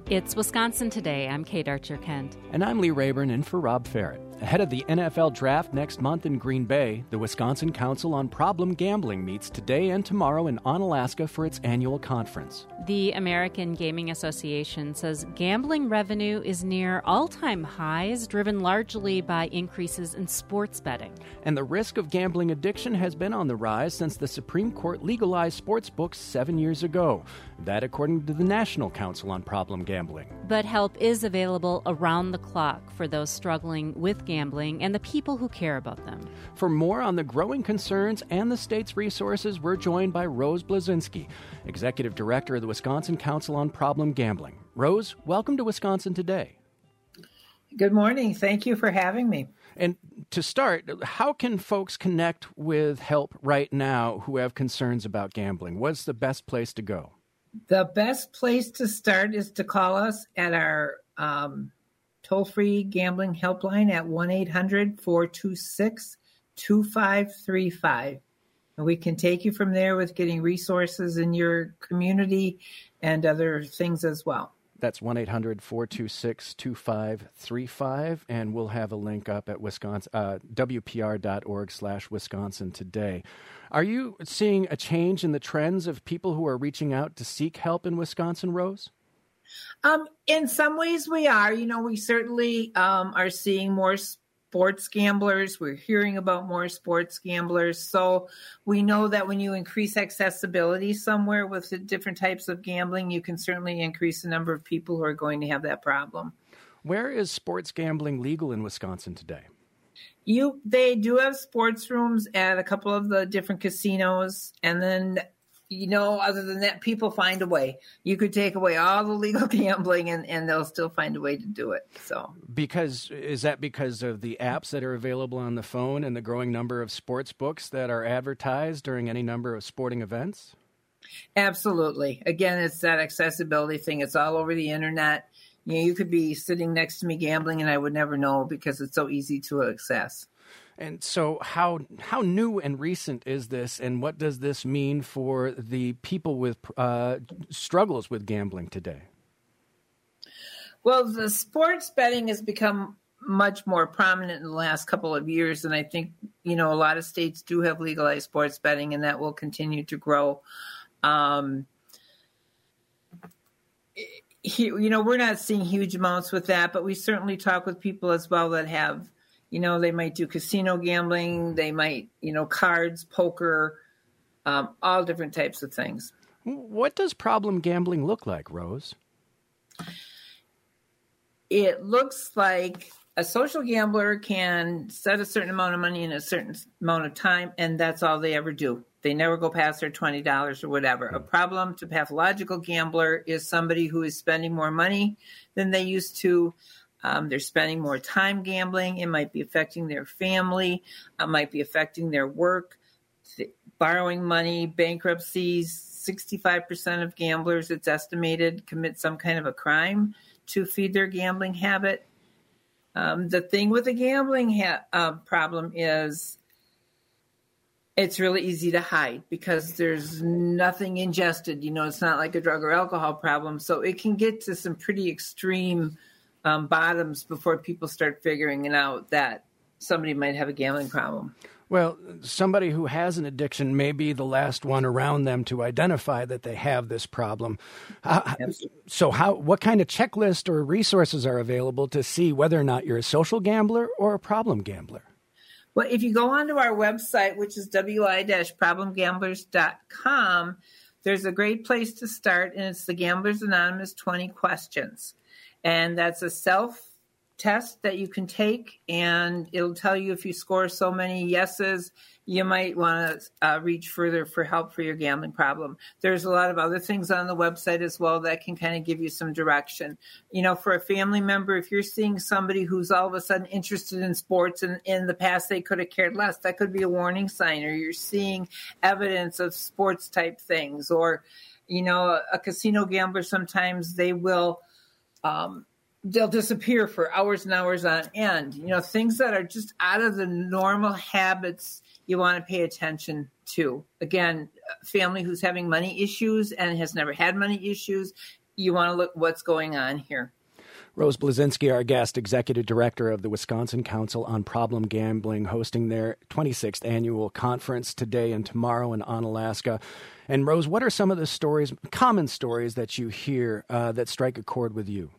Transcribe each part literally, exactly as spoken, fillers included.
It's Wisconsin Today. I'm Kate Archer-Kent. And I'm Lee Rayburn in for Rob Ferret. Ahead of the N F L draft next month in Green Bay, the Wisconsin Council on Problem Gambling meets today and tomorrow in Onalaska for its annual conference. The American Gaming Association says gambling revenue is near all-time highs, driven largely by increases in sports betting. And the risk of gambling addiction has been on the rise since the Supreme Court legalized sports books seven years ago. That according to the National Council on Problem Gambling. But help is available around the clock for those struggling with gambling and the people who care about them. For more on the growing concerns and the state's resources, we're joined by Rose Blazinski, Executive Director of the Wisconsin Council on Problem Gambling. Rose, welcome to Wisconsin Today. Good morning. Thank you for having me. And to start, how can folks connect with help right now who have concerns about gambling? What's the best place to go? The best place to start is to call us at our um, toll-free gambling helpline at one eight hundred four two six two five three five. And we can take you from there with getting resources in your community and other things as well. That's one eight hundred four two six two five three five, and we'll have a link up at Wisconsin, uh, W P R dot org slash Wisconsin Today. Are you seeing a change in the trends of people who are reaching out to seek help in Wisconsin, Rose? Um, in some ways we are. You know, we certainly um, are seeing more sports gamblers. We're hearing about more sports gamblers. So we know that when you increase accessibility somewhere with the different types of gambling, you can certainly increase the number of people who are going to have that problem. Where is sports gambling legal in Wisconsin today? You, they do have sports rooms at a couple of the different casinos. And then, you know, other than that, people find a way. You could take away all the legal gambling and, and they'll still find a way to do it. So, because is that because of the apps that are available on the phone and the growing number of sports books that are advertised during any number of sporting events? Absolutely. Again, it's that accessibility thing. It's all over the internet. You know, you could be sitting next to me gambling and I would never know because it's so easy to access. And so how how new and recent is this, and what does this mean for the people with uh, struggles with gambling today? Well, the sports betting has become much more prominent in the last couple of years, and I think, you know, a lot of states do have legalized sports betting, and that will continue to grow. Um, you know, we're not seeing huge amounts with that, but we certainly talk with people as well that have, you know, they might do casino gambling, they might, you know, cards, poker, um, all different types of things. What does problem gambling look like, Rose? It looks like a social gambler can set a certain amount of money in a certain amount of time, and that's all they ever do. They never go past their twenty dollars or whatever. A problem to pathological gambler is somebody who is spending more money than they used to. Um, they're spending more time gambling. It might be affecting their family. It might be affecting their work, th- borrowing money, bankruptcies. sixty-five percent of gamblers, it's estimated, commit some kind of a crime to feed their gambling habit. Um, the thing with the gambling ha- uh, problem is it's really easy to hide because there's nothing ingested. You know, it's not like a drug or alcohol problem. So it can get to some pretty extreme um, bottoms before people start figuring out that somebody might have a gambling problem. Well, somebody who has an addiction may be the last one around them to identify that they have this problem. Uh, so how, what kind of checklist or resources are available to see whether or not you're a social gambler or a problem gambler? Well, if you go onto our website, which is w i dash problem gamblers dot com, there's a great place to start, and it's the Gamblers Anonymous twenty questions. And that's a self-test that you can take, and it'll tell you if you score so many yeses, you might want to uh, reach further for help for your gambling problem. There's a lot of other things on the website as well that can kind of give you some direction. You know, for a family member, if you're seeing somebody who's all of a sudden interested in sports and in the past they could have cared less, that could be a warning sign. Or you're seeing evidence of sports type things. Or, you know, a, a casino gambler, sometimes they will um, they'll disappear for hours and hours on end. You know, things that are just out of the normal habits you want to pay attention to. Again, a family who's having money issues and has never had money issues, you want to look what's going on here. Rose Blazinski, our guest, Executive Director of the Wisconsin Council on Problem Gambling, hosting their twenty-sixth annual conference today and tomorrow in Onalaska. And Rose, what are some of the stories, common stories that you hear uh, that strike a chord with you?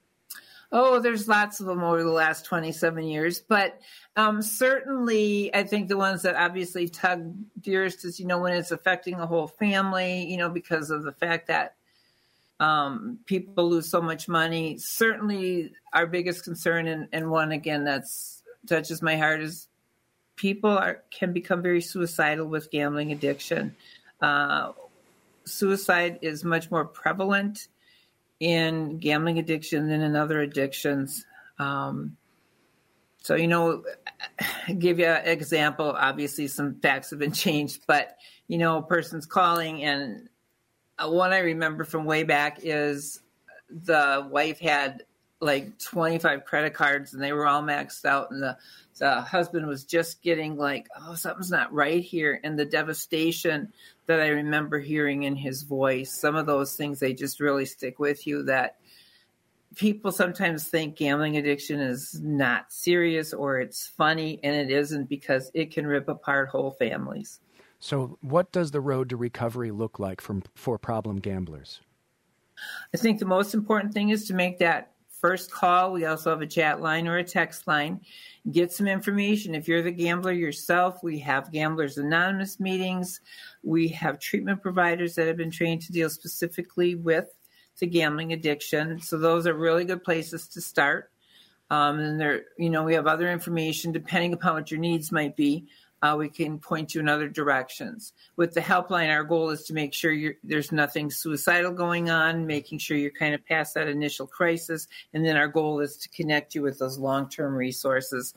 Oh, there's lots of them over the last twenty-seven years. But um, certainly, I think the ones that obviously tug dearest is, you know, when it's affecting a whole family, you know, because of the fact that um, people lose so much money. Certainly, our biggest concern, and, and one, again, that's touches my heart, is people are, can become very suicidal with gambling addiction. Uh, suicide is much more prevalent in gambling addiction than in other addictions. Um, so, you know, I'll give you an example. Obviously, some facts have been changed, but, you know, a person's calling, and one I remember from way back is the wife had like twenty-five credit cards and they were all maxed out, and the, the husband was just getting like, oh, something's not right here. And the devastation that I remember hearing in his voice, some of those things, they just really stick with you, that people sometimes think gambling addiction is not serious or it's funny, and it isn't, because it can rip apart whole families. So what does the road to recovery look like from, for problem gamblers? I think the most important thing is to make that first call. We also have a chat line or a text line. Get some information. If you're the gambler yourself, we have Gamblers Anonymous meetings. We have treatment providers that have been trained to deal specifically with the gambling addiction. So those are really good places to start. Um, and there, you know, we have other information depending upon what your needs might be. Uh, we can point you in other directions. With the helpline, our goal is to make sure you're, there's nothing suicidal going on, making sure you're kind of past that initial crisis. And then our goal is to connect you with those long-term resources.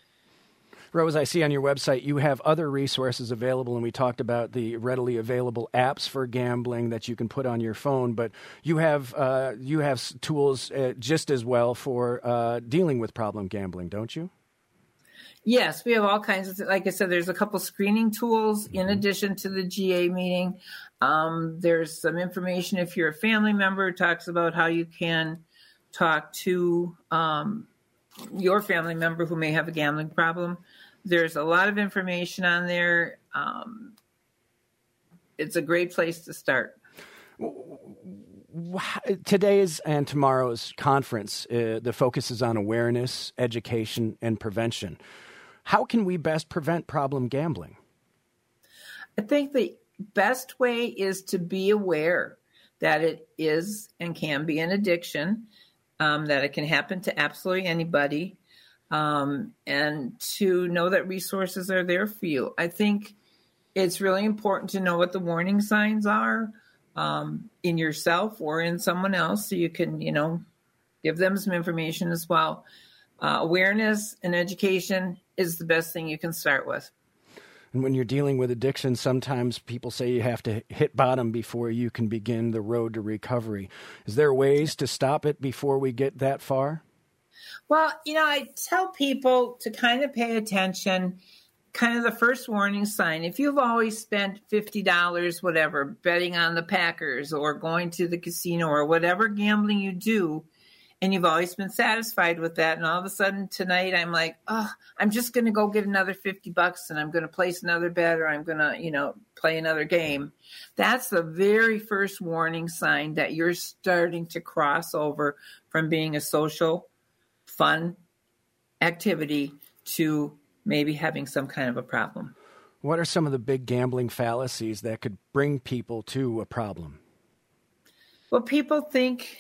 Rose, I see on your website you have other resources available, and we talked about the readily available apps for gambling that you can put on your phone, but you have uh, you have tools uh, just as well for uh, dealing with problem gambling, don't you? Yes, we have all kinds of, like I said, there's a couple screening tools in addition to the G A meeting. Um, there's some information if you're a family member, it talks about how you can talk to um, your family member who may have a gambling problem. There's a lot of information on there. Um, it's a great place to start. Today's and tomorrow's conference, uh, the focus is on awareness, education, and prevention. How can we best prevent problem gambling? I think the best way is to be aware that it is and can be an addiction, um, that it can happen to absolutely anybody, um, and to know that resources are there for you. I think it's really important to know what the warning signs are um, in yourself or in someone else, so you can, you know, give them some information as well. Uh, awareness and education is the best thing you can start with. And when you're dealing with addiction, sometimes people say you have to hit bottom before you can begin the road to recovery. Is there ways to stop it before we get that far? Well, you know, I tell people to kind of pay attention, kind of the first warning sign. If you've always spent fifty dollars, whatever, betting on the Packers or going to the casino or whatever gambling you do, and you've always been satisfied with that, and all of a sudden tonight I'm like, oh, I'm just going to go get another fifty bucks and I'm going to place another bet, or I'm going to, you know, play another game. That's the very first warning sign that you're starting to cross over from being a social, fun activity to maybe having some kind of a problem. What are some of the big gambling fallacies that could bring people to a problem? Well, people think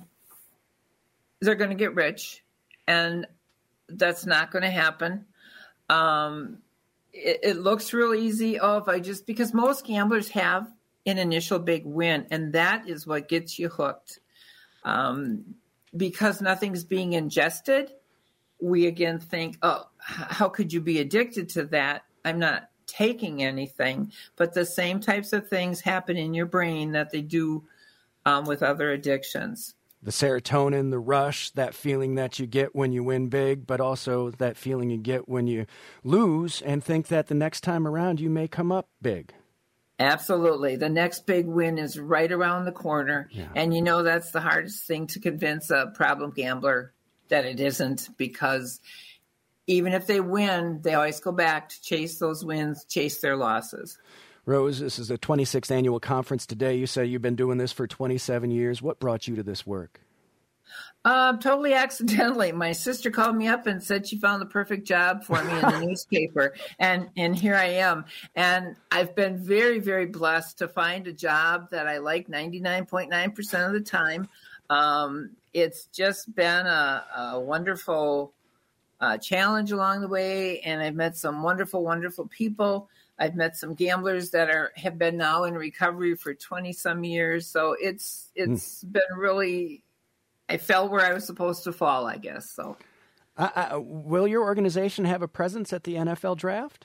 they're going to get rich, and that's not going to happen. Um, it, it looks real easy. Oh, if I just, because most gamblers have an initial big win, and that is what gets you hooked. Um, because nothing's being ingested, we again think, oh, how could you be addicted to that? I'm not taking anything, but the same types of things happen in your brain that they do um, with other addictions. The serotonin, the rush, that feeling that you get when you win big, but also that feeling you get when you lose and think that the next time around you may come up big. Absolutely. The next big win is right around the corner. Yeah. And you know that's the hardest thing to convince a problem gambler that it isn't, because even if they win, they always go back to chase those wins, chase their losses. Rose, this is the twenty-sixth annual conference today. You say you've been doing this for twenty-seven years. What brought you to this work? Uh, totally accidentally. My sister called me up and said she found the perfect job for me in the newspaper. And, and here I am. And I've been very, very blessed to find a job that I like ninety-nine point nine percent of the time. Um, it's just been a, a wonderful uh, challenge along the way. And I've met some wonderful, wonderful people. I've met some gamblers that are have been now in recovery for twenty some years. So it's it's mm. been really, I fell where I was supposed to fall, I guess. So, uh, uh, will your organization have a presence at the N F L draft?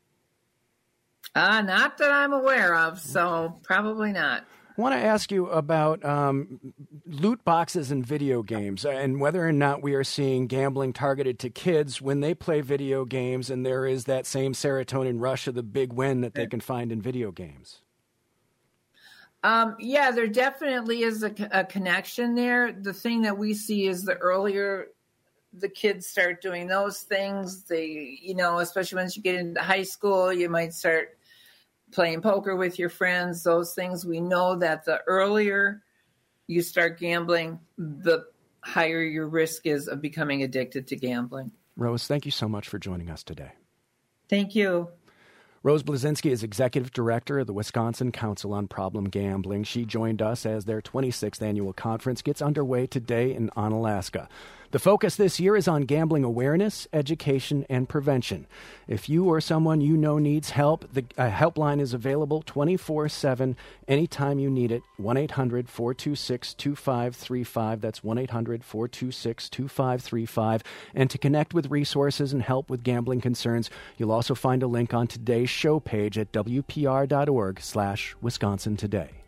Uh, not that I'm aware of. So probably not. I want to ask you about um, loot boxes in video games and whether or not we are seeing gambling targeted to kids when they play video games, and there is that same serotonin rush of the big win that they can find in video games. Um, yeah, there definitely is a, a connection there. The thing that we see is the earlier the kids start doing those things, they, you know, especially once you get into high school, you might start playing poker with your friends, those things. We know that the earlier you start gambling, the higher your risk is of becoming addicted to gambling. Rose, thank you so much for joining us today. Thank you. Rose Blazinski is Executive Director of the Wisconsin Council on Problem Gambling. She joined us as their twenty-sixth annual conference gets underway today in Onalaska. The focus this year is on gambling awareness, education, and prevention. If you or someone you know needs help, the uh, helpline is available twenty-four seven anytime you need it. one eight hundred four two six two five three five. That's one eight hundred four two six two five three five. And to connect with resources and help with gambling concerns, you'll also find a link on today's show page at W P R dot org slash Wisconsin Today.